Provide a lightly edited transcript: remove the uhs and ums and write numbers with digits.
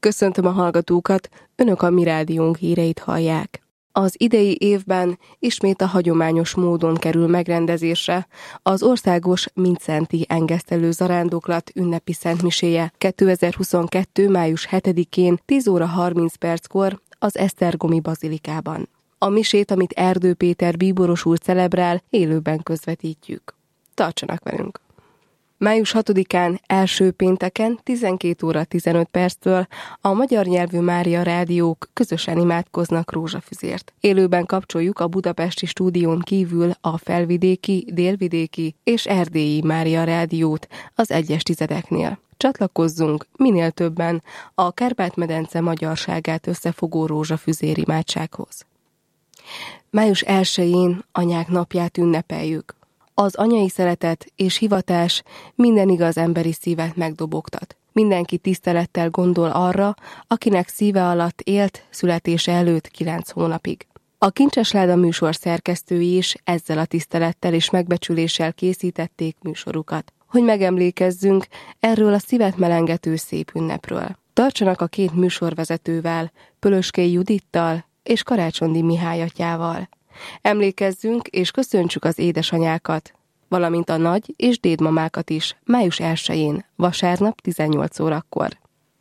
Köszöntöm a hallgatókat, Önök a Mi Rádiónk híreit hallják. Az idei évben ismét a hagyományos módon kerül megrendezésre az országos Mindszenti Engesztelő Zarándoklat ünnepi szentmiséje 2022. május 7-én 10 óra 30 perckor az Esztergomi bazilikában. A misét, amit Erdő Péter bíboros úr celebrál, élőben közvetítjük. Tartsanak velünk! Május 6-án első pénteken 12 óra 15 perctől a magyar nyelvű Mária rádiók közösen imádkoznak rózsafüzért. Élőben kapcsoljuk a budapesti stúdión kívül a felvidéki, délvidéki és erdélyi Mária rádiót az egyes tizedeknél. Csatlakozzunk minél többen a Kárpát-medence magyarságát összefogó rózsafüzér imádsághoz. Május 1-én Anyák napját ünnepeljük. Az anyai szeretet és hivatás minden igaz emberi szívet megdobogtat. Mindenki tisztelettel gondol arra, akinek szíve alatt élt születése előtt 9 hónapig. A Kincses Láda műsor szerkesztői is ezzel a tisztelettel és megbecsüléssel készítették műsorukat, hogy megemlékezzünk erről a szívet melengető szép ünnepről. Tartsanak a két műsorvezetővel, Pölöskei Judittal és Karácsondi Mihály atyával. Emlékezzünk és köszöntsük az édesanyákat, valamint a nagy- és dédmamákat is május 1-én, vasárnap 18 órakor.